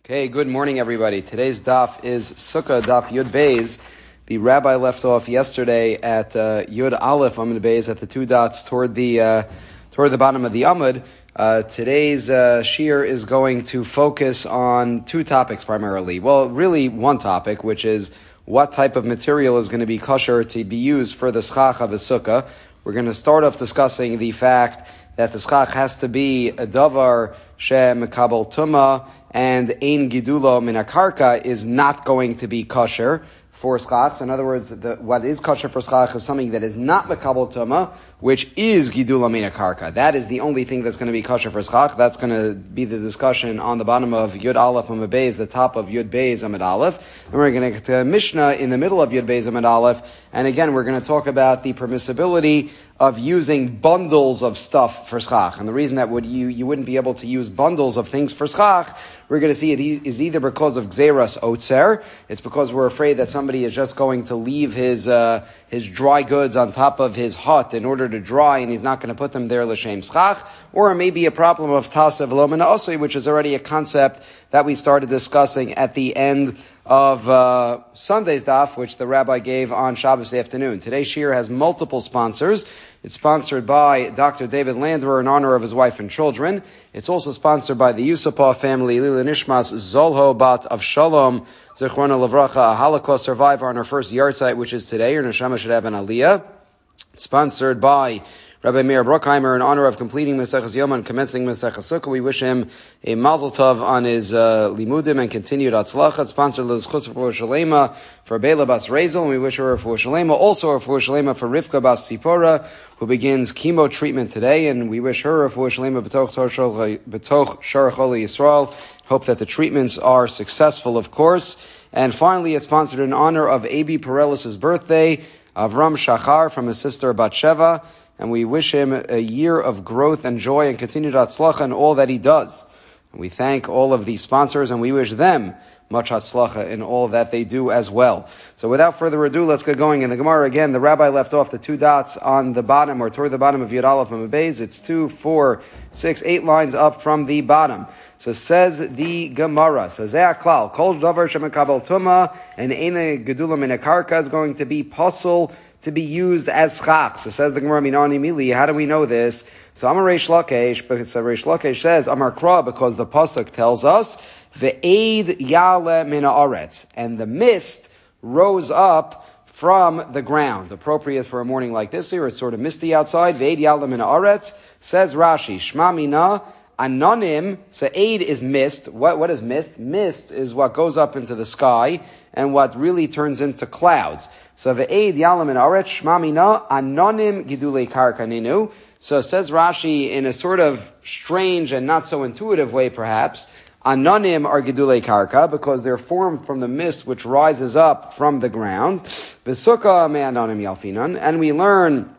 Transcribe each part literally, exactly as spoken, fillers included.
Okay, good morning, everybody. Today's daf is Sukkah daf Yud Beis. The rabbi left off yesterday at uh, Yud Aleph Amud Beis at the two dots toward the uh, toward the bottom of the Amud. Uh, today's uh, shir is going to focus on two topics primarily. Well, really one topic, which is what type of material is going to be kosher to be used for the schach of a sukkah. We're going to start off discussing the fact that the schach has to be a davar she mekabel tumah, and ein gidulo min akarka is not going to be kosher for schach. In other words, the, what is kosher for schach is something that is not mekabel tumah, which is gidulo min akarka. That is the only thing that's going to be kosher for schach. That's going to be the discussion on the bottom of Yud Aleph Amud Beis, the top of Yud Beis Amud Aleph. And we're going to get to Mishnah in the middle of Yud Beis Amud Aleph. And again, we're going to talk about the permissibility of using bundles of stuff for schach. And the reason that would you, you wouldn't be able to use bundles of things for schach, we're going to see it is either because of Gzeras Otzer, it's because we're afraid that somebody is just going to leave his uh, his dry goods on top of his hut in order to dry, and he's not going to put them there l'shem schach, or it may be a problem of Tasav Lo Min Ha'osei, which is already a concept that we started discussing at the end of uh, Sunday's daf, which the rabbi gave on Shabbos afternoon. Today's shir has multiple sponsors. It's sponsored by Doctor David Landwehr in honor of his wife and children. It's also sponsored by the Yusupov family, Lila Nishmas Zolho Bat of Shalom, Zechrona Lavracha, a Holocaust survivor on her first yahrzeit, which is today. Her neshama should have an aliyah. It's sponsored by Rabbi Meir Brockheimer in honor of completing Maseches Yoma and commencing Maseches Sukkah. We wish him a mazel tov on his uh, limudim and continued atzlacha. Sponsored L'Zchus for Shalema for Bela Bas Rezel, and we wish her for Shalema. Also for Shalema for Rivka Bas Sipora, who begins chemo treatment today, and we wish her for Shalema B'toch Shar Choli Yisrael. Hope that the treatments are successful, of course. And finally, it's sponsored in honor of Abi Perelis' birthday, Avram Shachar from his sister Batsheva. And we wish him a year of growth and joy and continued hatzlacha in all that he does. And we thank all of these sponsors, and we wish them much hatzlacha in all that they do as well. So without further ado, let's get going. In the Gemara again, the rabbi left off the two dots on the bottom, or toward the bottom of Yud Aleph Amud Beis. It's two, four, six, eight lines up from the bottom. So says the Gemara, says Klal, Kol davar shemekabel tumah, and eine gedula min akarka is going to be puzzle to be used as schach. So says the Gemara, Minani Mili, how do we know this? So Amar Reish Lakish, because Reish Lakish says, Amar Kra, because the Pasuk tells us, Ve'eid yale min ha'aretz, and the mist rose up from the ground. Appropriate for a morning like this here, it's sort of misty outside. Ve'eid yale min ha'aretz, says Rashi, Shma mina, Anonim, so aid is mist. What, what is mist? Mist is what goes up into the sky and what really turns into clouds. So ve'eid yalam and aretz shmamina anonim gidulei karkaninu. So says Rashi in a sort of strange and not so intuitive way perhaps, anonim are gidulei karka because they're formed from the mist which rises up from the ground. V'sukkah me anonim yalfinan. And we learn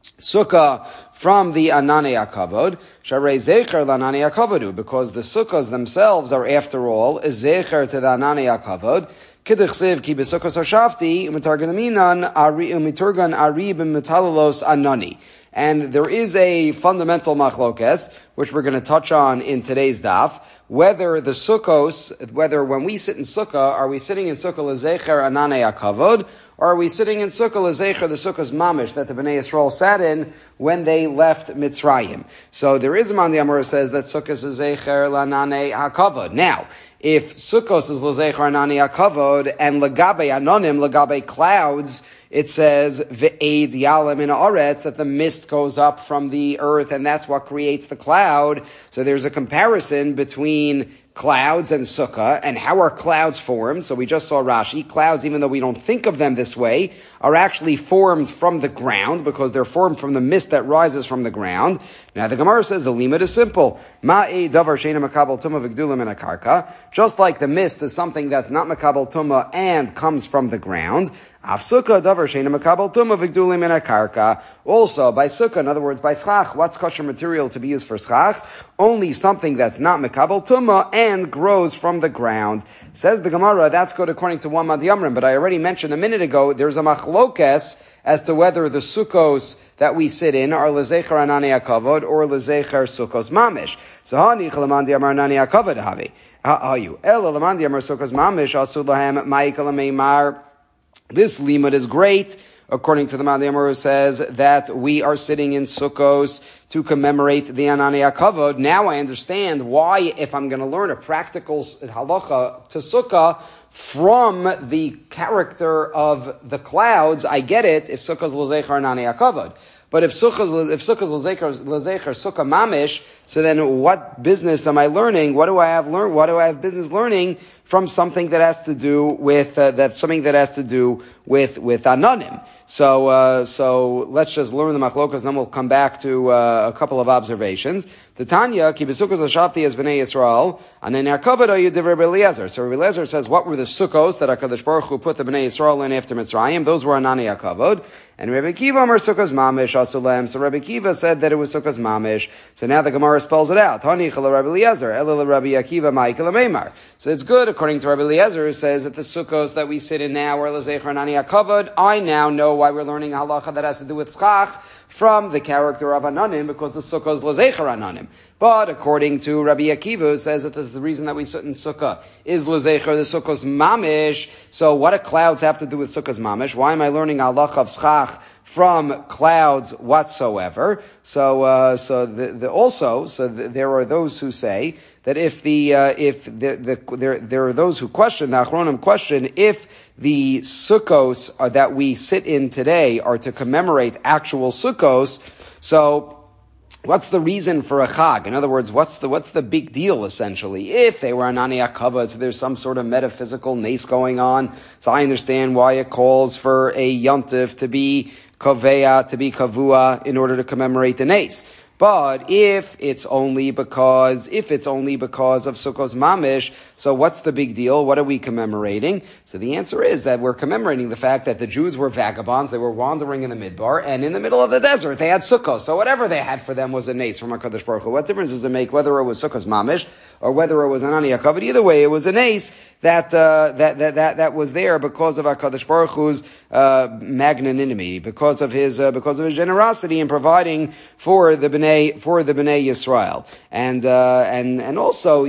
sukkah from the Ananei HaKavod, Sharei Zecher L'Ananei HaKavodu, because the sukkahs themselves are, after all, a Zecher to the Ananei HaKavod. K'dichsiv ki b'sukkos hashafti, u'mitargan ari, u'miturgan ari b'metalalos anani. And there is a fundamental machlokes, which we're going to touch on in today's daf, whether the sukkos, whether when we sit in sukkah, are we sitting in sukkah l'zecher Ananei HaKavod, or are we sitting in sukkah l'zecher, the sukkah's mamish that the Bnei Yisrael sat in when they left Mitzrayim? So there is a man the Amor who says that sukkah is zecher l'Ananei HaKavod. Now, if sukkos is l'zecher Ananei HaKavod and l'gabe anonim, l'gabe clouds, it says ve'eid yalam in ha'aretz, that the mist goes up from the earth and that's what creates the cloud. So there's a comparison between clouds and sukkah, and how are clouds formed? So we just saw Rashi, clouds, even though we don't think of them this way, are actually formed from the ground, because they're formed from the mist that rises from the ground. Now the Gemara says the limit is simple. Ma'e davar sheina makabel tumah v'gdula min hakarka. Just like the mist is something that's not makabel tumah and comes from the ground, af sukkah davar sheina makabel tumah v'gdula min hakarka. Also, by sukkah, in other words, by schach, what's kosher material to be used for schach? Only something that's not makabel tumah and grows from the ground. Says the Gemara, that's good according to one Madiyamrim, but I already mentioned a minute ago, there's a machlokes as to whether the sukkos that we sit in are lezecher anani hakavod or lezecher sukkos mamish. So hani chalaman diamar anani hakavod havi. How you? This limud is great, according to the Mandi Amar, who says that we are sitting in Sukkos to commemorate the Anani HaKavod. Now I understand why, if I'm going to learn a practical halacha to Sukkah from the character of the clouds, I get it if Sukkah's L'Zecher Anani HaKavod. But if Sukkah's, if Sukkah's L'Zecher, L'Zecher, Sukkah Mamish, so then what business am I learning? What do I have learn? What do I have business learning from something that has to do with, uh, that's something that has to do with, with Anonim? So, uh, so let's just learn the machlokas, and then we'll come back to, uh, a couple of observations. The Tanya, ki b'sukkos l'shavti as b'nei Yisrael, and in Yarkavad are you divrei Rabbi Eliezer. So Rabbi Eliezer says, what were the sukkos that HaKadosh Baruch Hu put the b'nei Yisrael in after Mitzrayim? Those were Anani HaKavod. And Rabbi Kiva Amar sukkos mamish asulem. So Rabbi Kiva said that it was sukkos mamish. So now the Gemara spells it out. Hani chala Rabbi Eliezer, ela Rabbi Akiva ma'ikal meimar. So it's good, according to Rabbi Eliezer, who says that the sukkos that we sit in now are l'zecher Anani HaKavod. I now know why we're learning halacha that has to do with tzchach from the character of Anonim, because the sukkah is l'zecher Anonim. But according to Rabbi Akiva, who says that this is the reason that we sit in sukkah is l'zecher, the sukkah's mamish. So what do clouds have to do with sukkah's mamish? Why am I learning halacha of tzchach from clouds whatsoever? So, uh, so the, the also, so the, there are those who say that if the uh, if the, the there there are those who question, the Achronim question, if the sukkos are, that we sit in today are to commemorate actual sukkos, so what's the reason for a chag? In other words, what's the what's the big deal essentially? If they were Anani HaKavod, so there's some sort of metaphysical nace going on. So I understand why it calls for a yontif to be koveya, to be kavua, in order to commemorate the nace. But if it's only because, if it's only because of Sukkos Mamish, so what's the big deal? What are we commemorating? So the answer is that we're commemorating the fact that the Jews were vagabonds, they were wandering in the Midbar, and in the middle of the desert they had Sukkos. So whatever they had for them was a nace from HaKadosh Baruch Hu. What difference does it make whether it was Sukkos Mamish or whether it was Anani HaKavod? Either way, it was a nace that, uh, that, that, that, that was there because of HaKadosh Baruch Hu's, uh, magnanimity, because of his, uh, because of his generosity in providing for the B'nai, for the B'nai Yisrael. And, uh, and, and also,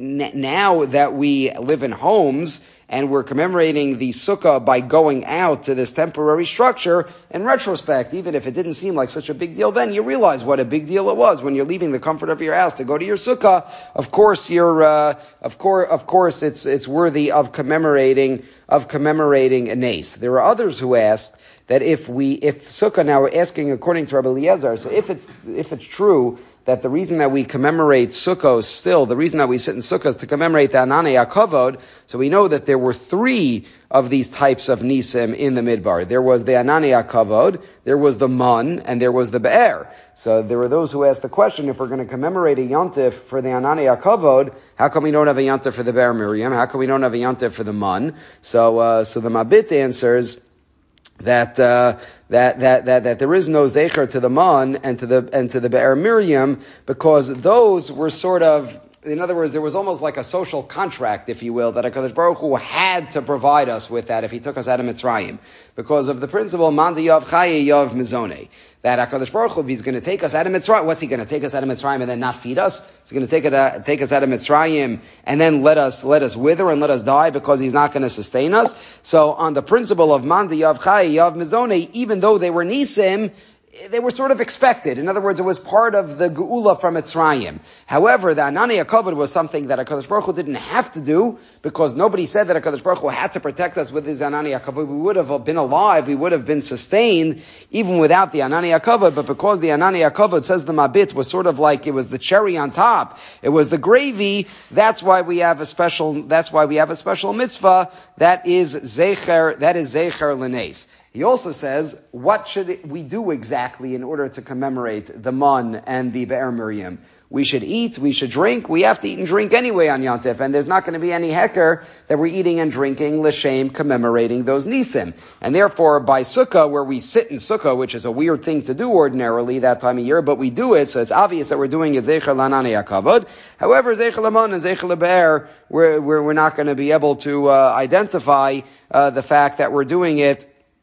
now that we live in homes, and we're commemorating the sukkah by going out to this temporary structure, in retrospect, even if it didn't seem like such a big deal then, you realize what a big deal it was when you're leaving the comfort of your house to go to your sukkah. Of course, you're, uh, of course, of course, it's, it's worthy of commemorating, of commemorating a nace. There are others who ask that if we, if sukkah, now we're asking according to Rabbi Eliezer, so if it's, if it's true that the reason that we commemorate Sukkos still, the reason that we sit in Sukkah is to commemorate the Anani HaKavod, so we know that there were three of these types of Nisim in the Midbar. There was the Anani HaKavod, there was the Man, and there was the Be'er. So there were those who asked the question, if we're going to commemorate a Yontif for the Anani HaKavod, how come we don't have a Yontif for the Be'er Miriam? How come we don't have a Yontif for the Man? So, uh, so the Mabit answers that, uh, that, that, that, that there is no zecher to the Man and to the, and to the Be'er Miriam, because those were sort of, in other words, there was almost like a social contract, if you will, that HaKadosh Baruch Hu had to provide us with that if he took us out of Mitzrayim. Because of the principle, Mandi Yav Chaye Yav Mizone. That HaKadosh Baruch Hu, if he's going to take us out of Mitzrayim, what's he going to take us out of Mitzrayim and then not feed us? He's going to take it, uh, take us out of Mitzrayim and then let us, let us wither and let us die because he's not going to sustain us. So on the principle of Mandi Yav Chaye Yav Mizone, even though they were Nisim, they were sort of expected. In other words, it was part of the Geula from Mitzrayim. However, the Anani HaKavod was something that HaKadosh Baruch Hu didn't have to do, because nobody said that HaKadosh Baruch Hu had to protect us with his Anani HaKavod. We would have been alive, we would have been sustained, even without the Anani HaKavod, but because the Anani HaKavod, says the Mabit, was sort of like, it was the cherry on top, it was the gravy, that's why we have a special, that's why we have a special mitzvah, that is Zecher, that is Zecher L'Nes. He also says, what should we do exactly in order to commemorate the Man and the Be'er Miriam? We should eat, we should drink, we have to eat and drink anyway on Yontif, and there's not going to be any hecker that we're eating and drinking, l'shem, commemorating those Nisim. And therefore, by Sukkah, where we sit in Sukkah, which is a weird thing to do ordinarily that time of year, but we do it, so it's obvious that we're doing it Zecher L'Anani HaKavod. However, Zecher L'man and Zecher L'Be'er, we're, we're, we're not going to be able to uh, identify uh, the fact that we're doing it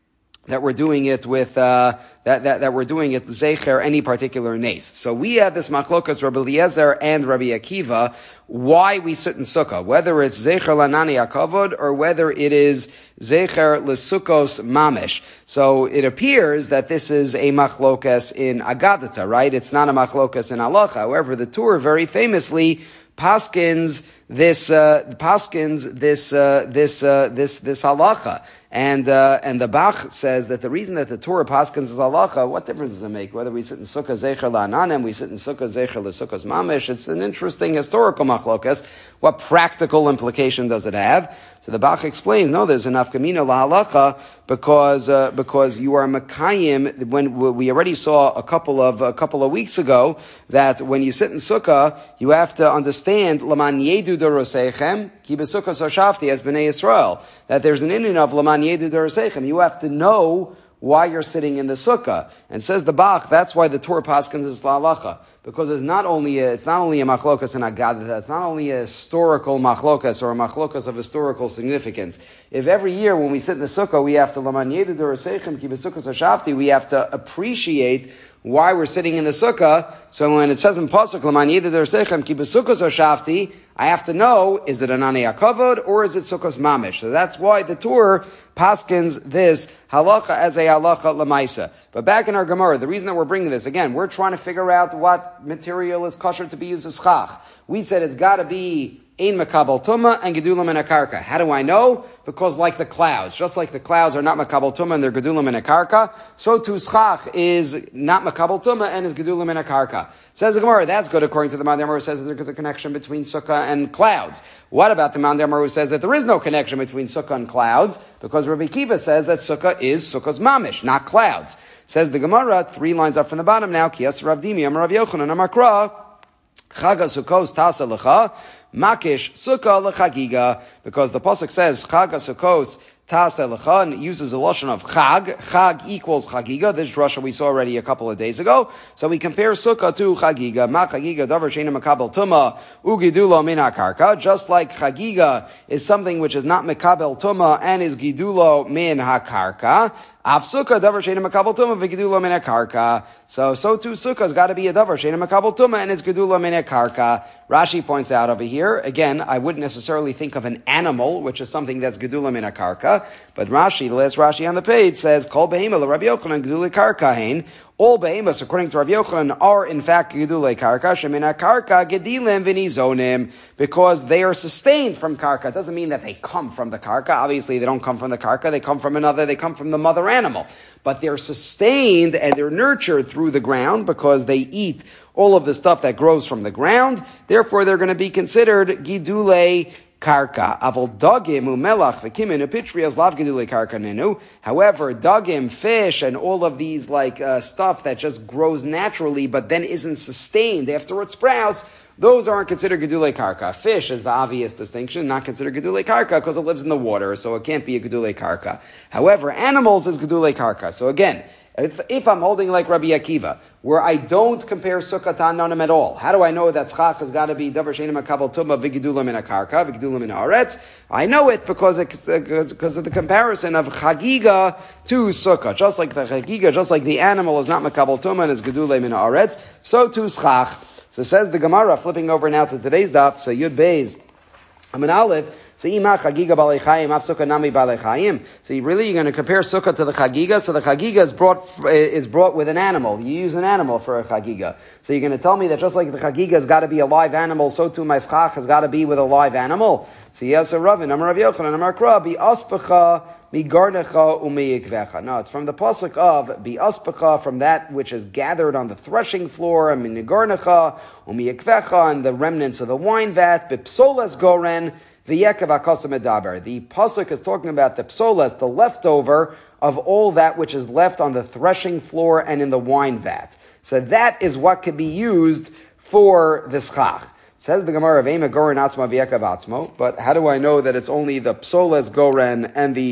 that we're doing it with, uh, that, that, that we're doing it zecher any particular nace. So we had this machlokas Rabbi Eliezer and Rabbi Akiva, why we sit in sukkah, whether it's zecher lanani akavod or whether it is zecher lesukos mamish. So it appears that this is a machlokas in agadata, right? It's not a machlokas in halacha. However, the Tur very famously paskins this, uh, paskins this, uh, this, uh, this, this halacha. And, uh, and the Bach says that the reason that the Torah paskins is halacha, what difference does it make? Whether we sit in sukkah zecher la'ananim, we sit in sukkah zecher l'sukkahs mamish, it's an interesting historical machlokas. What practical implication does it have? So the Bach explains, no, there's an afkamina la'halacha because, uh, because you are makayim, when we already saw a couple of, a couple of weeks ago, that when you sit in sukkah, you have to understand, laman yedu dorosechem, ki besukkah soshafti as b'nei Yisrael, that there's an Indian of laman yedu dorosechem. You have to know why you're sitting in the sukkah. And says the Bach, that's why the Torah paskins is la'halacha. Because it's not only a, it's not only a machlokas and agadata, it's not only a historical machlokas or a machlokas of historical significance. If every year when we sit in the sukkah, we have to laman yedu dorosechem ki besukkah soshafti, we have to appreciate why we're sitting in the sukkah. So when it says in pasuk laman yedu dorosechem ki besukkah soshafti, I have to know, is it an anei akavod or is it sukkos mamish? So that's why the Tur paskins this halacha as a halacha lemaisa. But back in our Gemara, the reason that we're bringing this, again, we're trying to figure out what material is kosher to be used as chach. We said it's got to be ein makabel tuma and gedulim in a karka. How do I know? Because like the clouds, just like the clouds are not makabel tuma and they're gedulim in a karka, so too schach is not makabel tuma and is gedulim in a karka. Says the Gemara, that's good according to the Mount Amar who says that there's a connection between sukkah and clouds. What about the Mount Amar who says that there is no connection between sukkah and clouds? Because Rabbi Kiva says that sukkah is sukkah's mamish, not clouds. Says the Gemara, three lines up from the bottom now, Kiyas Rav Dimi, Amar Rav Yochanan, Amar Kra, Chaga Sukkos Tasa Lecha, Makish Sukkah Lechagiga, because the pasuk says Chaga Sukkos Tasa Lecha, and it uses a loshon of Chag. Chag equals Chagiga. This drasha we saw already a couple of days ago. So we compare Sukkah to Chagiga. Ma Chagiga Davar Sheina Makabel Tuma Ugidulo Mina Karka. Just like Chagiga is something which is not Makabel Tuma and is Gidulo Min HaKarka. Av sukkah davar sheina makabel tuma v'gedulo min karka. So, so too sukkah's got to be a davar sheina makabel tuma and is gedulo min karka. Rashi points out over here, again, I wouldn't necessarily think of an animal, which is something that's gedulo min karka, but Rashi, the last Rashi on the page says, Kol behema l'Rabbi Yochanan gedule karka hein. All behemoths, according to Rav Yochanan, are in fact gedulei karka, shemina karka gedilim v'nizonim, because they are sustained from karka. It doesn't mean that they come from the karka. Obviously, they don't come from the karka. They come from another. They come from the mother animal. But they're sustained and they're nurtured through the ground because they eat all of the stuff that grows from the ground. Therefore, they're going to be considered gidulei karka. Avol dagim umelach v'kimin upitrias lav gedulei karka nenu. However, dagim, fish, and all of these like uh, stuff that just grows naturally but then isn't sustained after it sprouts, those aren't considered gedulei karka. Fish is the obvious distinction, not considered gedulei karka because it lives in the water, so it can't be a gedulei karka. However, animals is gedulei karka. So again, if, if I'm holding like Rabbi Akiva, where I don't compare sukkah to anonim at all, how do I know that schach has got to be davar sheina makabel tuma v'gedulim in a karka v'gedulim in a aretz? I know it because it, because of the comparison of chagiga to sukkah. Just like the chagiga, just like the animal is not makabel tuma and is gedulim in a aretz, so too schach. So says the Gemara, flipping over now to today's daf, so Yud Beis, I'm an Aleph. So ima chagiga balei chayim, af sukkah nami balei chayim. So you really, you're going to compare sukkah to the chagiga. So the chagiga is brought is brought with an animal. You use an animal for a chagiga. So you're going to tell me that just like the chagiga has got to be a live animal, so too my schach has got to be with a live animal. So yes, a Ravin, Amar Rav Yochanan, Amar Kra, bi aspecha mi garnecha umiyikvecha. No, it's from the pasuk of bi aspecha, from that which is gathered on the threshing floor, and mi garnecha umiyikvecha, and the remnants of the wine vat, bipsolas goren. The pasuk is talking about the psolas, the leftover of all that which is left on the threshing floor and in the wine vat. So that is what could be used for the schach. Says the Gemara, but how do I know that it's only the psolas goren and the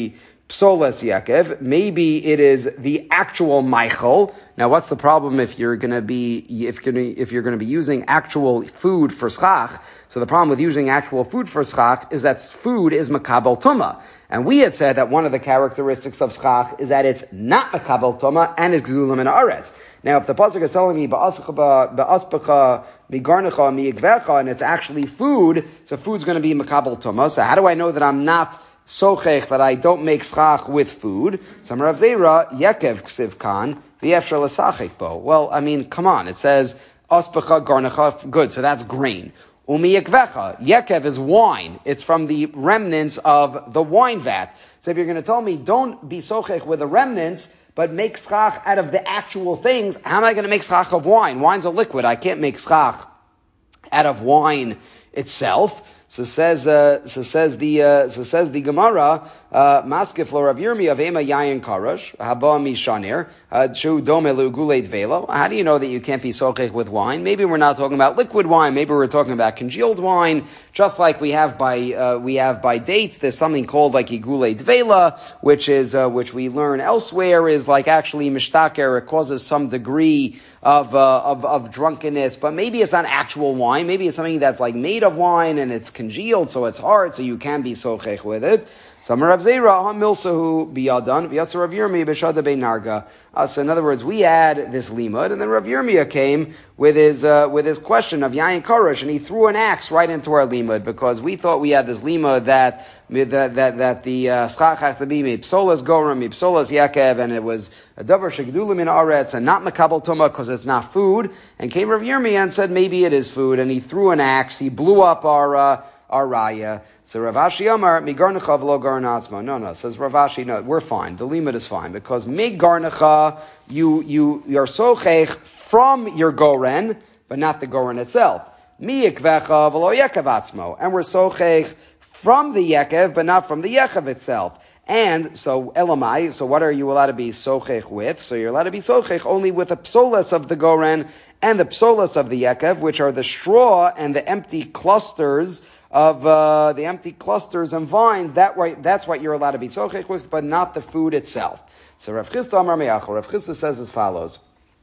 psolas Yakev. Maybe it is the actual Michael. Now, what's the problem if you're going to be if you're gonna, if you're going to be using actual food for schach? So the problem with using actual food for schach is that food is makabel tuma, and we had said that one of the characteristics of schach is that it's not makabel tuma and it's gedulim in aretz. Now, if the pasuk is telling me ba'aspecha ba'aspecha migarnecha miyigvecha and it's actually food, so food's going to be makabel tuma. So how do I know that I'm not sochech, that I don't make schach with food? Samar Rav Zera yekev ksiv kan v'efshar l'sachek bo. Well, I mean, come on. It says aspecha garnecha, good. So that's grain. Umi yekvecha, yekev is wine. It's from the remnants of the wine vat. So if you're going to tell me don't be sochech with the remnants, but make schach out of the actual things, how am I going to make schach of wine? Wine's a liquid. I can't make schach out of wine itself. So says, uh, so says the, uh, so says the Gemara, Maskef lo Rav Yirmi of Ema Yayin Karash, Haba Mishanir, Shu Dome Luguleit Velo. How do you know that you can't be sochech with wine? Maybe we're not talking about liquid wine. Maybe we're talking about congealed wine. Just like we have by, uh, we have by dates, there's something called like Iguleit Vela, which is, uh, which we learn elsewhere is like actually mishtaker. It causes some degree of, uh, of, of drunkenness, but maybe it's not actual wine. Maybe it's something that's like made of wine and it's congealed, so it's hard, so you can be sochech with it. Samar Rav Zera, ha milsahu biyadan, v'yasar Rav Yirmi b'shada beinarga. Uh, so in other words, we had this limud, and then Rav Yirmiyah came with his uh, with his question of Yayin Karash, and he threw an axe right into our limud, because we thought we had this limud that that that, that the schach had to be psolas goram, psolas yakev, and it was a davar shegdulim in aretz, and not makabel tuma because it's not food. And came Rav Yirmiyah and said maybe it is food, and he threw an axe, he blew up our uh, our raya. So Rav Ashi Amar, migarnecha v'lo garnatzma. No, no, says Rav Ashi, no, we're fine. The limit is fine, because migarnecha, you, you, you're sochech from your goren, but not the goren itself. Miyikvecha v'lo yekev atzmo. And we're sochech from the yekev, but not from the yekev itself. And so, elamai, so what are you allowed to be sochech with? So you're allowed to be sochech only with the psolas of the goren and the psolas of the yekev, which are the straw and the empty clusters of uh, the empty clusters and vines. That right, that's what you're allowed to be sochech with, but not the food itself. So Rav Chisda Amar Me'achor, Rav Chisda says as follows: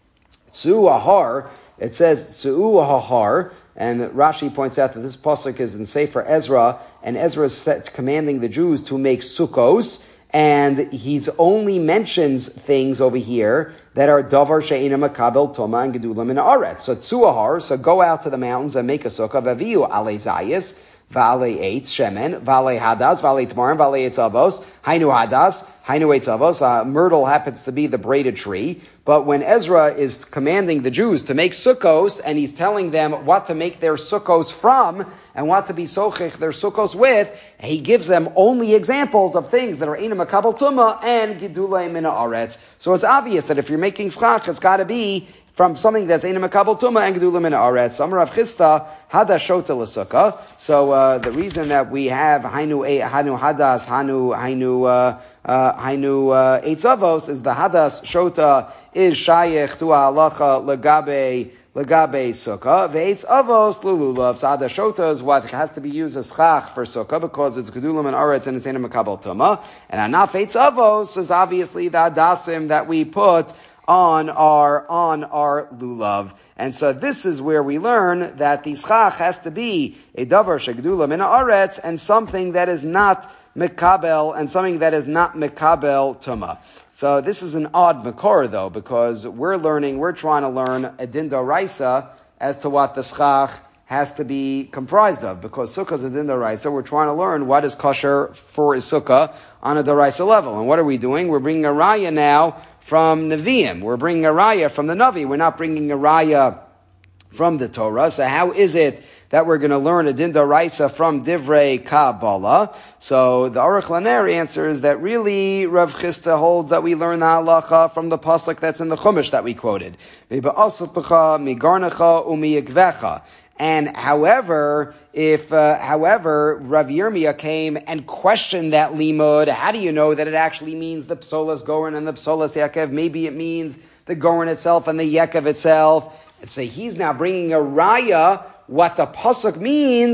Tzu ahar. It says Tzu ahar, and Rashi points out that this pasuk is in Sefer Ezra, and Ezra is set, commanding the Jews to make sukkos, and he's only mentions things over here that are davar she'ena makabel toma and gedulam in aretz. So Tzu ahar, so go out to the mountains and make a sukkah. Vaviu alei zayis. Vale eitz shemen, vale hadas, vale tmarim, vale etzavos, hainu hadas, hainu etzavos. Uh, myrtle happens to be the braided tree, but when Ezra is commanding the Jews to make sukkos, and he's telling them what to make their sukkos from, and what to be sochech their sukkos with, he gives them only examples of things that are ina makabel tuma and gidulei mina aretz. So it's obvious that if you're making schach, it's got to be from something that's ina makabel tuma and gedulim in aretz. Amar Rav Chisda hada shota l'sukkah. So uh, the reason that we have hainu hainu hadas hanu hainu uh, uh, hainu uh, eitzavos is the hadas shota is shayich to halacha legabe legabe sukkah. Veitzavos lululav. So hadas shota is what has to be used as schach for sukkah because it's gedulim in aretz and it's ina makabel tuma. And anaf eitzavos is obviously the hadasim that we put on our, on our lulav. And so this is where we learn that the schach has to be a davar shegdula min haaretz and something that is not mekabel and something that is not mekabel tuma. So this is an odd makor though, because we're learning, we're trying to learn a din d'oraisa as to what the schach has to be comprised of, because sukkah is a din d'oraisa. We're trying to learn what is kosher for a sukkah on a d'oraisa level. And what are we doing? We're bringing a raya now from Nevi'im. We're bringing a raya from the Navi. We're not bringing a raya from the Torah. So how is it that we're going to learn a din d'oraisa from Divrei Kabbalah? So the Aruch Laner answers that really Rav Chisda holds that we learn the halacha from the pasuk that's in the Chumash that we quoted. And however, if, uh, however, Rav Yirmiyah came and questioned that limud, how do you know that it actually means the psolas goren and the psolas yakev? Maybe it means the goren itself and the yakev itself. And say he's now bringing a raya, what the pasuk means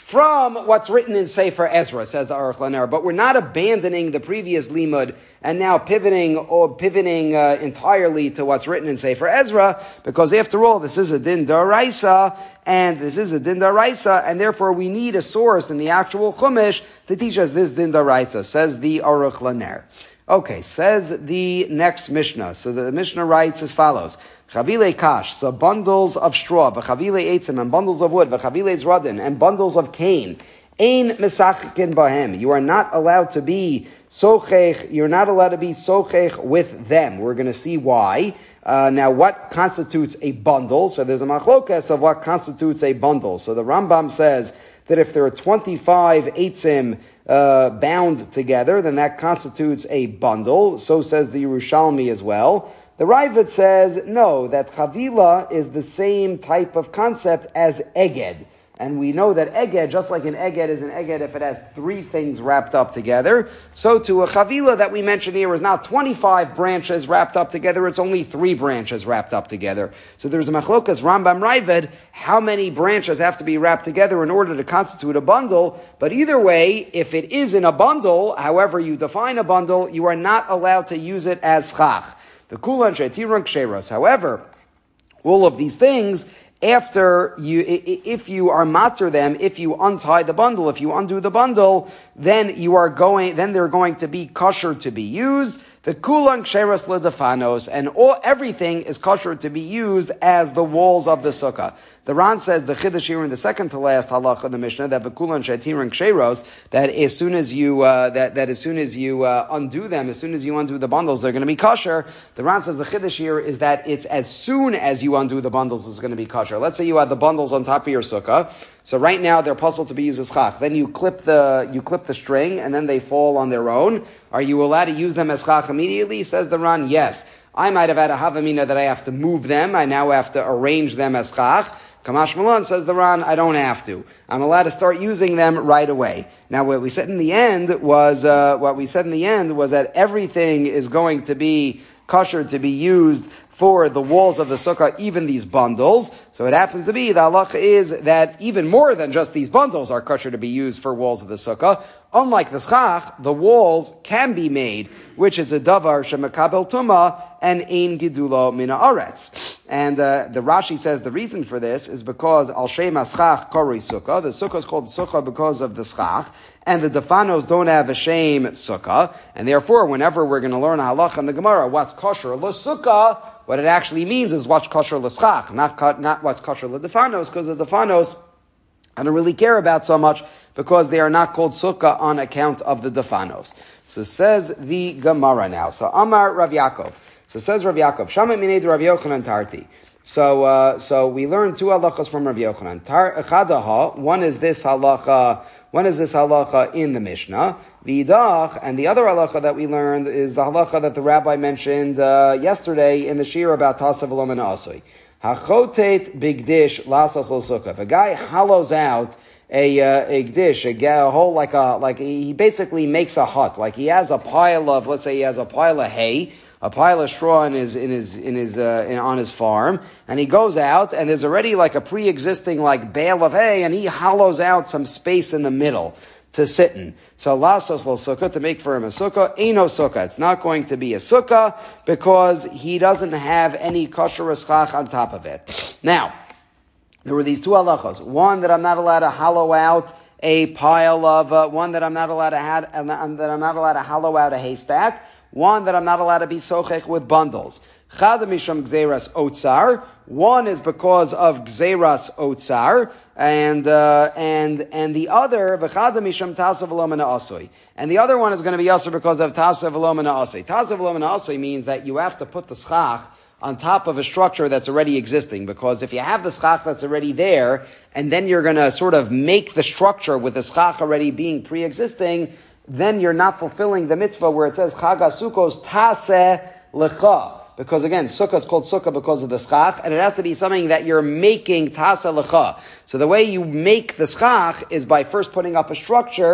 from what's written in Sefer Ezra, says the Aruch LaNer. But we're not abandoning the previous limud and now pivoting or pivoting uh, entirely to what's written in Sefer Ezra, because after all, this is a din daraisa, and this is a din daraisa, and therefore we need a source in the actual Chumash to teach us this din daraisa, says the Aruch LaNer. Okay, says the next Mishnah. So the Mishnah writes as follows. Chavile kash, so bundles of straw, v'chavile eitzim, and bundles of wood, v'chavile zradin, and bundles of cane. Ein mesachikin bahem. You are not allowed to be sochech, you're not allowed to be sochech with them. We're going to see why. Uh, now, what constitutes a bundle? So there's a machlokas of what constitutes a bundle. So the Rambam says that if there are twenty-five eitzim uh, bound together, then that constitutes a bundle. So says the Yerushalmi as well. The Raavad says, no, that chavila is the same type of concept as eged. And we know that eged, just like an eged is an eged if it has three things wrapped up together, so to a chavila that we mentioned here is not twenty-five branches wrapped up together, it's only three branches wrapped up together. So there's a machlokas, Rambam Raavad, how many branches have to be wrapped together in order to constitute a bundle. But either way, if it is in a bundle, however you define a bundle, you are not allowed to use it as schach. The kulan shetirun ksheros. However, all of these things, after you, if you are matter them, if you untie the bundle, if you undo the bundle, then you are going, then they're going to be kosher to be used. The kulan ksheros ledefanos, and all, everything is kosher to be used as the walls of the sukkah. The Ran says the chiddush here in the second to last halacha of the Mishnah that v'kulan shetirun ksheros, that as soon as you uh, that that as soon as you uh, undo them, as soon as you undo the bundles, they're going to be kosher. The Ran says the chiddush here is that it's as soon as you undo the bundles is going to be kosher. Let's say you have the bundles on top of your sukkah. So right now they're puzzled to be used as chach. Then you clip the you clip the string and then they fall on their own. Are you allowed to use them as chach immediately? Says the Ran, yes. I might have had a havamina that I have to move them. I now have to arrange them as chach. Kamash Malon, says the Ran, I don't have to. I'm allowed to start using them right away. Now, what we said in the end was uh, what we said in the end was that everything is going to be kosher to be used for the walls of the sukkah, even these bundles. So it happens to be, the halacha is that even more than just these bundles are kosher to be used for walls of the sukkah. Unlike the schach, the walls can be made, which is a davar shemekabel tuma and ein gidulo mina aretz. And uh, the Rashi says the reason for this is because al shem aschach korei sukkah. The sukkah is called sukkah because of the schach, and the defanos don't have a shame sukkah, and therefore, whenever we're going to learn a halacha in the Gemara, what's kosher lo sukkah, what it actually means is what's kosher l'schach, not not what's kosher l'defanos, because the defanos I don't really care about so much because they are not called sukkah on account of the defanos. So says the Gemara now. So Amar Rav Yaakov. So says Rav Yaakov. Shama mined Rav Yochanan tarti. So uh, so we learned two halachas from Rav Yochanan. Tar echadaha. One is this halacha. One is this halacha in the Mishnah. V'idach, and the other halacha that we learned is the halacha that the rabbi mentioned uh, yesterday in the shir about Tasav V'lo Mina Asui. Hachotet bigdish lasas lo sukkah. If a guy hollows out a uh, a dish, a, a hole like a like he basically makes a hut, like he has a pile of, let's say he has a pile of hay, a pile of straw in his in his in his uh, in, on his farm, and he goes out and there's already like a pre-existing like bale of hay, and he hollows out some space in the middle to sit in. So lasos lo sukkah, to make for him a sukkah, ain't no sukkah. It's not going to be a sukkah because he doesn't have any kosher eschach on top of it. Now, there were these two halachos. One, that I'm not allowed to hollow out a pile of, uh, one that I'm not allowed to have, um, that I'm not allowed to hollow out a haystack. One, that I'm not allowed to be sochech with bundles. Chad misham gzeras otzar. One is because of gzeras otzar. And, uh, and, and the other, v'chada misham tasav v'lo mina asui. And the other one is going to be asur because of tasav v'lo mina asui. Tasav v'lo mina asui means that you have to put the schach on top of a structure that's already existing. Because if you have the schach that's already there, and then you're going to sort of make the structure with the schach already being pre-existing, then you're not fulfilling the mitzvah where it says, Chag HaSukkos taseh lecha. Because again, sukkah is called sukkah because of the schach, and it has to be something that you're making tasa lecha. So the way you make the schach is by first putting up a structure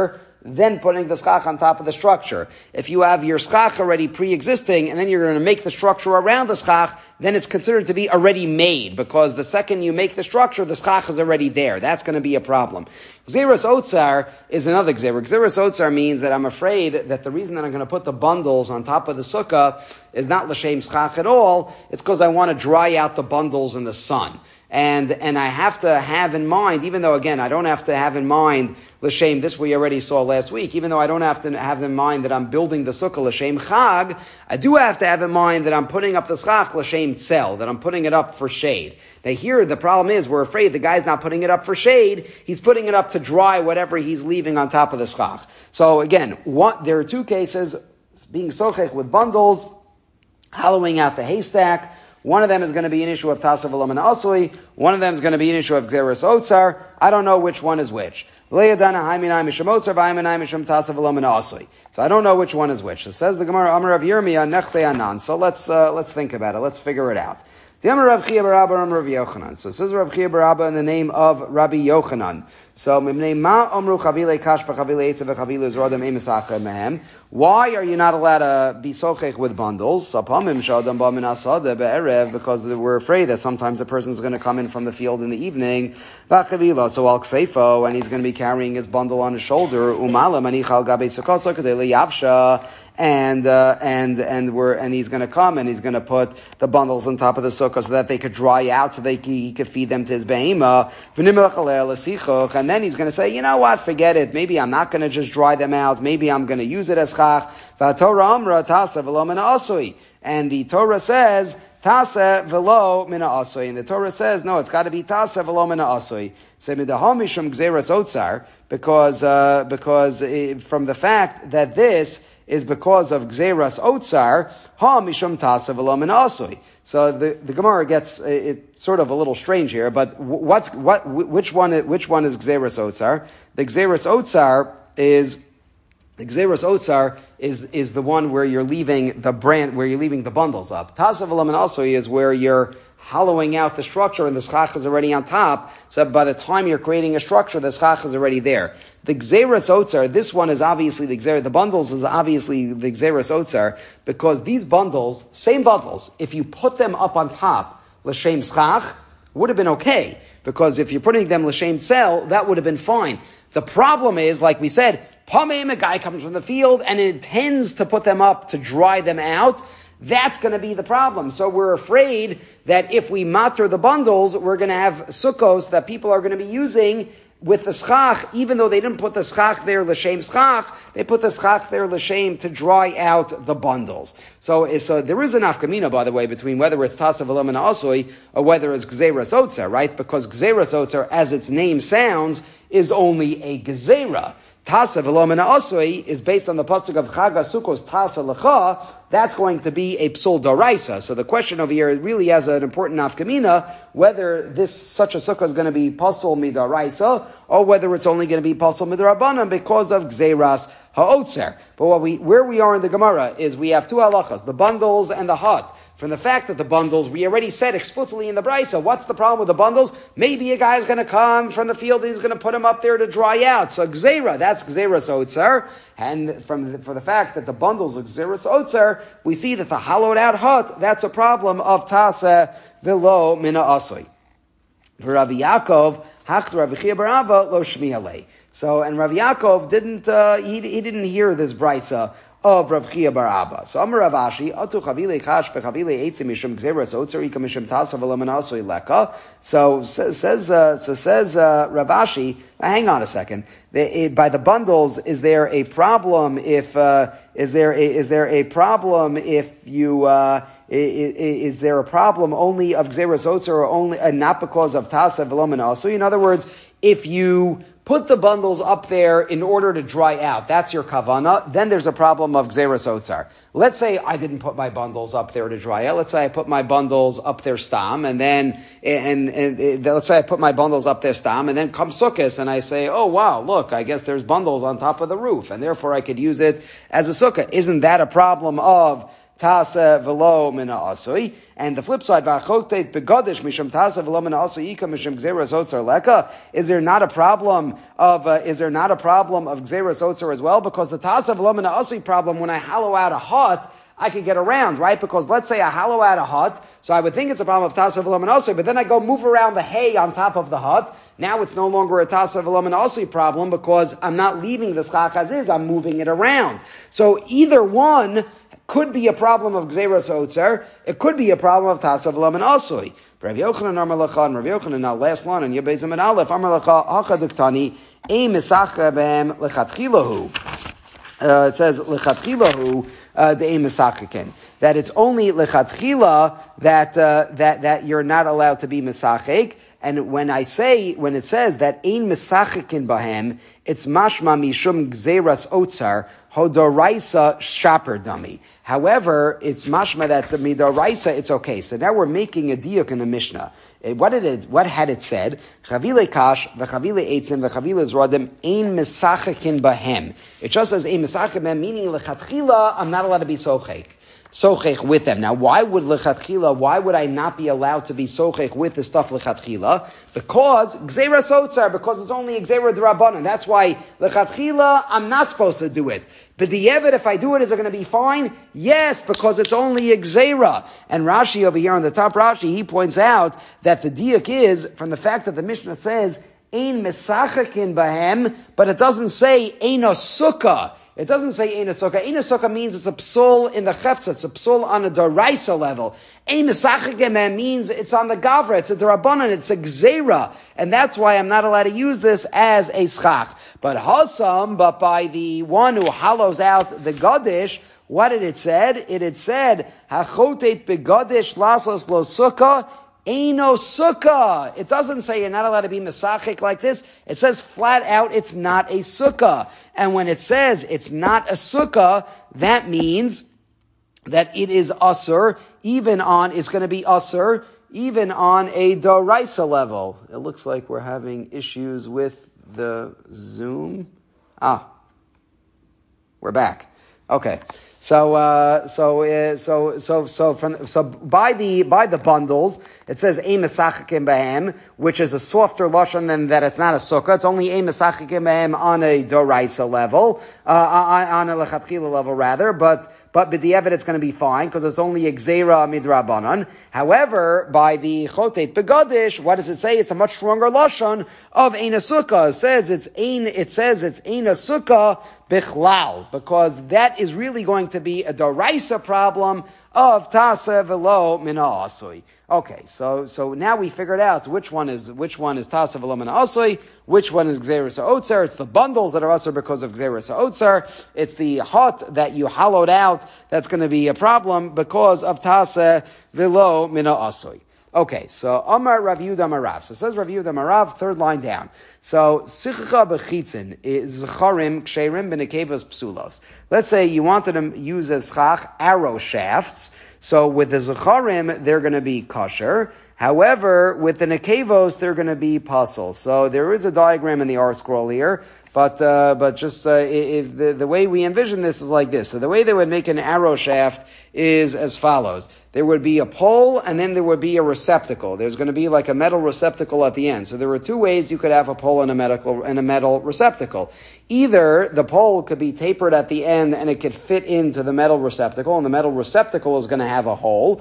then putting the schach on top of the structure. If you have your schach already pre-existing, and then you're going to make the structure around the schach, then it's considered to be already made, because the second you make the structure, the schach is already there. That's going to be a problem. Gzeras Otzar is another gzera. Gzeras Otzar means that I'm afraid that the reason that I'm going to put the bundles on top of the sukkah is not l'shem schach at all. It's because I want to dry out the bundles in the sun. And, and I have to have in mind, even though, again, I don't have to have in mind l'shem, this we already saw last week, even though I don't have to have in mind that I'm building the sukkah l'shem chag, I do have to have in mind that I'm putting up the schach l'shem tzel, that I'm putting it up for shade. Now here, the problem is, we're afraid the guy's not putting it up for shade, he's putting it up to dry whatever he's leaving on top of the schach. So again, what, there are two cases, being sochech with bundles, hollowing out the haystack. One of them is going to be an issue of Tasa V'lo Min Asui. One of them is going to be an issue of Gzeras Otzar. I don't know which one is which. So I don't know which one is which. So says the Gemara, Amar Rav Yirmiyah, Nechse Anan. So let's, uh, let's think about it. Let's figure it out. The Amar Rav Chia bar Abba, Amar Rav Yochanan. So it says Rav Chia bar Abba in the name of Rabbi Yochanan. So, why are you not allowed to be sochech with bundles? Because we're afraid that sometimes a person is going to come in from the field in the evening. So al ksefo, and he's going to be carrying his bundle on his shoulder. And, uh, and, and we're, and he's gonna come and he's gonna put the bundles on top of the sukkah so that they could dry out so they could, he could feed them to his behema. And then he's gonna say, you know what, forget it. Maybe I'm not gonna just dry them out. Maybe I'm gonna use it as chach. And the Torah says, Tasa velo mina asoi. And the Torah says, no, it's got to be tasa velo mina asoi. Say midahomishum gzeras otzar, because, uh, because uh, from the fact that this is because of Gzeras Otzar, Ha Mishum Tasa V'lo Min Asui. So the, the Gemara gets uh, it sort of a little strange here, but what's what which one which one is Gzeras Otzar? The Gzeras Otzar is the Gzeras Otzar is is the one where you're leaving the brand where you're leaving the bundles up. Tasa V'lo Min Asui is where you're hollowing out the structure and the schach is already on top. So by the time you're creating a structure, the schach is already there. The Gzeras Otzar, this one is obviously the Gzeras, the bundles is obviously the Gzeras Otzar, because these bundles, same bundles, if you put them up on top, l'shem schach, would have been okay. Because if you're putting them l'shem tzel, that would have been fine. The problem is, like we said, pameim, a guy comes from the field and intends to put them up to dry them out. That's going to be the problem. So we're afraid that if we matter the bundles, we're going to have sukkos that people are going to be using with the schach, even though they didn't put the schach there l'shem schach, they put the schach there l'shem to dry out the bundles. So, so there is an afkamina, by the way, between whether it's tasa v'lo min asui or whether it's gzeras otzar, right? Because gzeras otzar, as its name sounds, is only a gezerah. Tasa v'lo min asui is based on the pasuk of Chag HaSukkos Tasa Lecha. That's going to be a psul daraisa. So the question over here really has an important nafkamina, whether this such a sukkah is going to be pasul midaraisa or whether it's only going to be pasul midarabanan because of gzeras ha'otzer. But what we where we are in the Gemara is we have two halachas, the bundles and the hut. From the fact that the bundles, we already said explicitly in the Brisa, what's the problem with the bundles? Maybe a guy's going to come from the field and he's going to put them up there to dry out. So gzera, that's gzeras otzar. And from the, for the fact that the bundles are gzeras otzar, we see that the hollowed out hut, that's a problem of tasa v'lo mina asoi. For Rav Yaakov, hakt Rav Chia bar Abba lo shmi alei. So, and Rav Yaakov didn't, uh, he, he didn't hear this Brisa of Rav Chia bar Abba. So Amar Rav Ashi, Atu chavile chash v'chavile eitzim mishum gzeras otzar ika mishum tasa v'lo min asoi leka. So says uh, so says uh, Rav Ashi. Hang on a second. The, it, by the bundles, is there a problem if uh, is there a, is there a problem if you uh, is, is there a problem only of gzeras otzar or only uh, not because of tasa v'lo min asoi? In other words, if you put the bundles up there in order to dry out, that's your kavana, then there's a problem of gzeras otzar. Let's say I didn't put my bundles up there to dry out. Let's say I put my bundles up there stam, and then, and, and, and let's say I put my bundles up there stam, and then come sukkahs, and I say, oh wow, look, I guess there's bundles on top of the roof, and therefore I could use it as a sukkah. Isn't that a problem of tasa velo mina asui. And the flip side, v'achotet begodish mishum tasa velo mina asui ika mishum gzeras otzar leka. Is there not a problem of uh, is there not a problem of gzeras otzar as well? Because the tasa velo mina asui problem, when I hollow out a hut, I could get around, right? Because let's say I hollow out a hut, so I would think it's a problem of tasa v'lo min asui, but then I go move around the hay on top of the hut. Now it's no longer a tasa v'lo min asui problem because I'm not leaving the schach as is, I'm moving it around. So either one could be a problem of gzeras otzer, it could be a problem of tasa v'lo min asui. Rav Yochanan Amar Lacha, and Rav Yochanan, now last line, and Yebezim and Aleph, Amar Lacha, Hacha Duktani, Ein Mesacha Behem Lechatchilahu. Uh, it says lechatchilahu uh, the mesachikin, that it's only lechatchila that uh, that that you're not allowed to be mesachik. And when I say when it says that ein mesachikin bahem, it's mashma mishum gzeras otzar hodoraisa shaper dummy. However, it's mashma that the midoraisa it's okay. So now we're making a diuk in the Mishnah. What did it? What had it said? Chavile kash v'chavile eitzim v'chavile zrodim ein mesachikin bahem. It just says ein mesachikin bahem, meaning lechatchila I'm not allowed to be sochek. Sochech with them. Now, why would lechatchila? Why would I not be allowed to be sochech with the stuff lechatchila? Because gzeira sotzar. Because it's only gzeira d'rabbanan. That's why lechatchila I'm not supposed to do it. But the evet, if I do it, is it going to be fine? Yes, because it's only a gzeira. And Rashi over here on the top, Rashi he points out that the diuk is from the fact that the Mishnah says ein mesachakin bahem, but it doesn't say ein a sukkah. It doesn't say ein a sukkah. Ein a sukkah means it's a psul in the chefza. It's a psul on a daraisa level. Ein mesachakim means it's on the gavra. It's a darabanan. It's a gzeira. And that's why I'm not allowed to use this as a schach. But hasam, but by the one who hollows out the gadish, what did it said? It had said, hachotet begadish lasos lo sukkah, Eino sukkah. It doesn't say you're not allowed to be mesachik like this. It says flat out it's not a sukkah. And when it says it's not a sukkah, that means that it is usur, even on, it's going to be usur, even on a doraisa level. It looks like we're having issues with the Zoom. Ah, we're back. Okay. So, uh, so, uh, so, so, so, from, so by the, by the bundles, it says ein mesachikim bahem, which is a softer lashon than that it's not a sukkah. It's only ein mesachikim bahem on a doraisa level, uh, on a lechatchila level rather, but, but b'di'evet it's going to be fine because it's only a gzeira midrabanan. However, by the chotet begadish, what does it say? It's a much stronger lashon of ein a sukkah. It says it's ein, it says it's ein a sukkah bichlal, because that is really going to be a doraisa problem of tasa velo mina asui. Okay, so so now we figured out which one is which one is tasa velo mina asui, which one is gzeras ha'otzer. It's the bundles that are usher because of gzeras ha'otzer. It's the hut that you hollowed out that's going to be a problem because of tasa velo mina asui. Okay, so Amar Rav Yehuda Marav. So it says Rav Yehuda Marav, third line down. So Sichcha Bechitzin is Zacharim Ksherim Benekevas Psulos. Let's say you wanted to use as schach arrow shafts. So with the Zacharim, they're going to be kosher. However, with the Nekevos, they're going to be puzzle. So there is a diagram in the R scroll here. But uh, but just uh, if the, the way we envision this is like this. So the way they would make an arrow shaft is as follows. There would be a pole and then there would be a receptacle. There's going to be like a metal receptacle at the end. So there were two ways you could have a pole and a metal, and a metal receptacle. Either the pole could be tapered at the end and it could fit into the metal receptacle, and the metal receptacle is going to have a hole.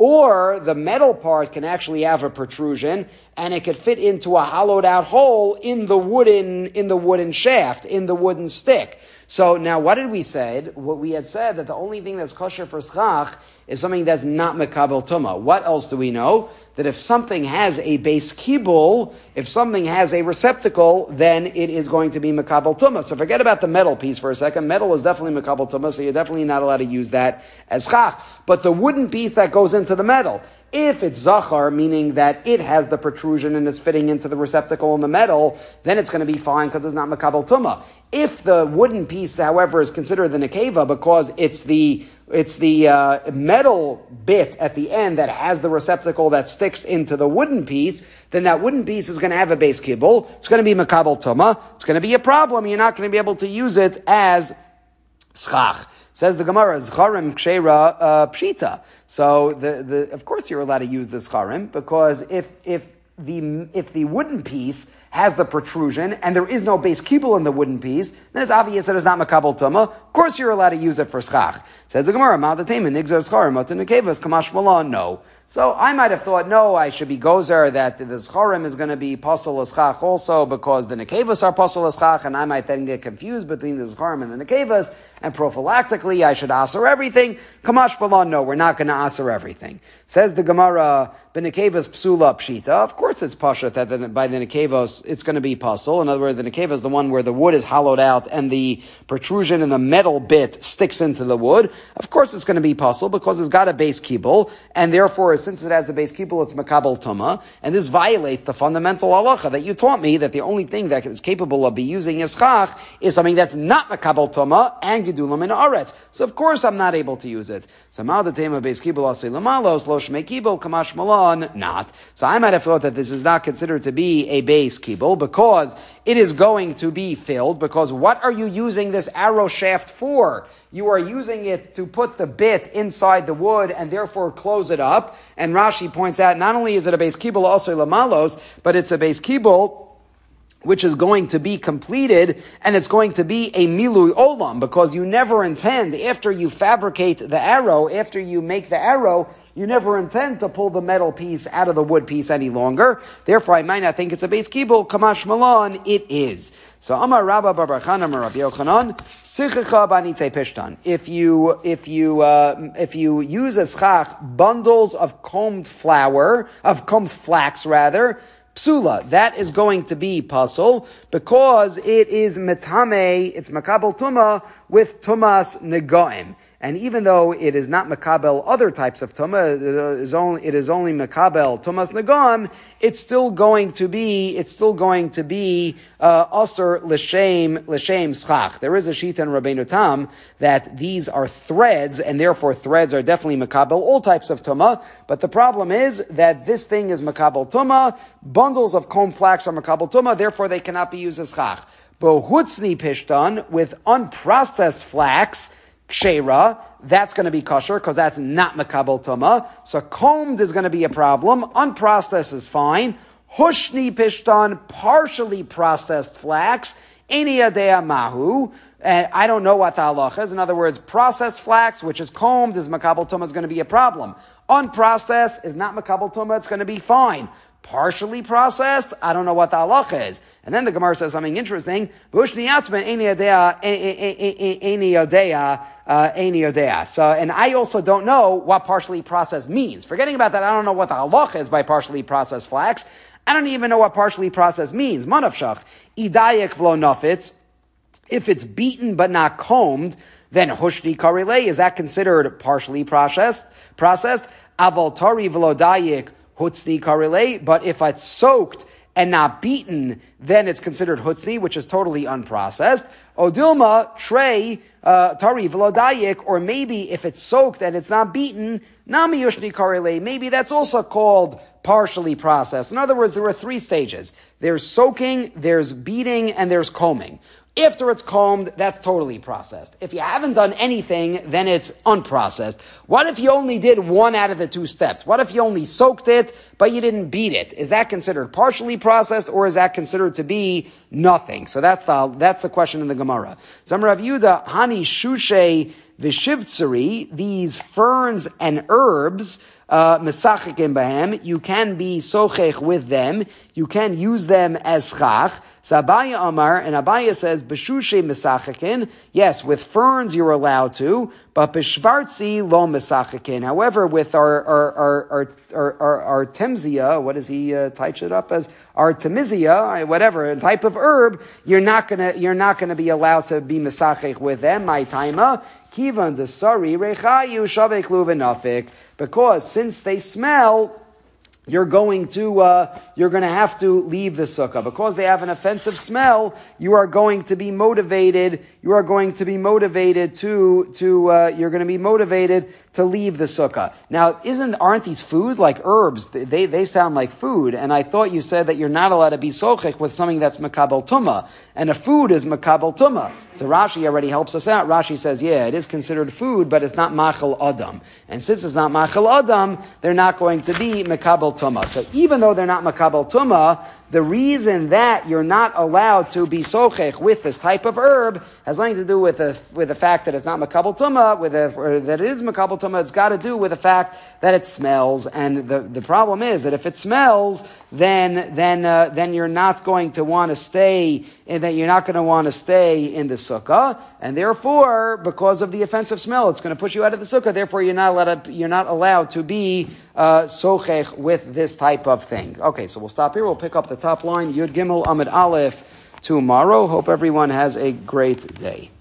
Or the metal part can actually have a protrusion and it could fit into a hollowed out hole in the wooden, in the wooden shaft, in the wooden stick. So now what did we say? What we had said that the only thing that's kosher for schach is something that's not mekabel tumah. What else do we know? That if something has a base kibul, if something has a receptacle, then it is going to be mekabel tumah. So forget about the metal piece for a second. Metal is definitely mekabel tumah, so you're definitely not allowed to use that as schach. But the wooden piece that goes into the metal, if it's zachar, meaning that it has the protrusion and is fitting into the receptacle in the metal, then it's going to be fine because it's not mekabel tumah. If the wooden piece, however, is considered the nekeva because it's the it's the uh, metal bit at the end that has the receptacle that sticks into the wooden piece, then that wooden piece is going to have a base kibul. It's going to be mekabel tumah. It's going to be a problem. You're not going to be able to use it as schach. Says the Gemara, Zcharim Kshera uh, Pshita. So, the, the, of course you're allowed to use the Zcharim, because if, if, the, if the wooden piece has the protrusion, and there is no base kibul in the wooden piece, then it's obvious that it's not makabel tuma. Of course you're allowed to use it for schach. Says the Gemara, Ma'adatayim, Nigzar Zcharim, Matanakevas, Kamash Malon, no. So I might have thought, no, I should be gozer, that the Zcharim is going to be pasal l'schach also, because the Nekevas are pasal l'schach, and I might then get confused between the Zcharim and the Nekevas, and prophylactically I should aser everything. Kamash Balon, no, we're not going to aser everything. Says the Gemara, B'Nekevas psula pshita. Of course it's pashat that the, by the Nekevas it's going to be pasal. In other words, the Nekeva is the one where the wood is hollowed out and the protrusion in the metal bit sticks into the wood. Of course it's going to be pasal because it's got a base kibul, and therefore since it has a base kibul, it's makabel tuma, and this violates the fundamental halacha that you taught me, that the only thing that is capable of be using ischach is something that's not makabel tuma and gedulam in aretz. So of course I'm not able to use it. So mal the tema base kibul asay lamalos lo shmei kibul kamash malon, not. So I might have thought that this is not considered to be a base kibul because it is going to be filled, because what are you using this arrow shaft for? You are using it to put the bit inside the wood and therefore close it up. And Rashi points out, not only is it a base kibul also lamalos, but it's a base kibul which is going to be completed, and it's going to be a milui olam, because you never intend, after you fabricate the arrow, after you make the arrow, you never intend to pull the metal piece out of the wood piece any longer. Therefore, I might not think it's a base kibul. Kamash malon, it is. So, Amar Rabba Bar Bar Chana Amar Rabbi Yochanan, Sichecha banitzei pishtan. If you, if you, uh, if you use as schach bundles of combed flour, of combed flax rather, psula, that is going to be puzzle, because it is metame, it's makabel tuma with tumas negoim. And even though it is not makabel other types of tuma, it is only, it is only makabel tumas negam, it's still going to be, it's still going to be, uh, aser l'shem, l'shem schach. There is a shita in Rabbeinu Tam that these are threads, and therefore threads are definitely makabel all types of tuma, but the problem is that this thing is makabel tuma, bundles of comb flax are makabel tuma, therefore they cannot be used as schach. Bohutzni pishtan, with unprocessed flax, Kshera, that's going to be kosher because that's not makabel tuma. So combed is going to be a problem. Unprocessed is fine. Hushni pishtan, partially processed flax. Eni adea mahu. Uh, I don't know what the halacha is. In other words, processed flax, which is combed, is makabel tuma, is going to be a problem. Unprocessed is not makabel tuma, it's going to be fine. Partially processed, I don't know what the halacha is. And then the Gemara says something interesting. V'ushni yatzman eni yodea, eni yodea, eni yodea. So, and I also don't know what partially processed means. Forgetting about that, I don't know what the halacha is by partially processed flax. I don't even know what partially processed means. Manavshach, idayek v'lo nafitz. If it's beaten but not combed, then hushni karilei, is that considered partially processed? Processed? Aval tari v'lo dayek, hutzni karilei, but if it's soaked and not beaten, then it's considered hutzni, which is totally unprocessed. Odilma, trey, uh, tari v'lodayik, or maybe if it's soaked and it's not beaten, nami yushni karilei, maybe that's also called partially processed. In other words, there are three stages. There's soaking, there's beating, and there's combing. After it's combed, that's totally processed. If you haven't done anything, then it's unprocessed. What if you only did one out of the two steps? What if you only soaked it, but you didn't beat it? Is that considered partially processed, or is that considered to be nothing? So that's the, that's the question in the Gemara. So Rav Yehuda, Hani Shushe Vishivtsari, these ferns and herbs, uh, mesachikim bahem, you can be sochech with them, you can use them as schach. So Abaya Amar, and Abaya says, B'shushe mesachikin, yes, with ferns you're allowed to, but b'shvartzi lo mesachikin. However, with our, our, our, our, our, our, our temzia, what does he uh, touch it up as? Artemisia, whatever, a type of herb, you're not gonna, you're not gonna be allowed to be mesachich with them, my taima. Kivan desari rechayu shavek luvenafik, because since they smell, you're going to uh, you're going to have to leave the sukkah because they have an offensive smell. You are going to be motivated. You are going to be motivated to to uh, you're going to be motivated to leave the sukkah. Now, isn't aren't these food like herbs? They they sound like food, and I thought you said that you're not allowed to be sochech with something that's makabel tumah, and a food is makabel tumah. So Rashi already helps us out. Rashi says, yeah, it is considered food, but it's not machal adam, and since it's not machal adam, they're not going to be makabel tumah. So even though they're not makabel tumah, the reason that you're not allowed to be sochech with this type of herb has nothing to do with the with the fact that it's not makabel tumah, with a, or that it is makabel tumah. It's got to do with the fact that it smells, and the, the problem is that if it smells, then then uh, then you're not going to want to stay. That you're not going to want to stay in the sukkah, and therefore, because of the offensive smell, it's going to push you out of the sukkah. Therefore, you're not allowed to, you're not allowed to be uh, sochech with this type of thing. Okay, so we'll stop here. We'll pick up the top line Yud Gimel Amud Aleph tomorrow. Hope everyone has a great day.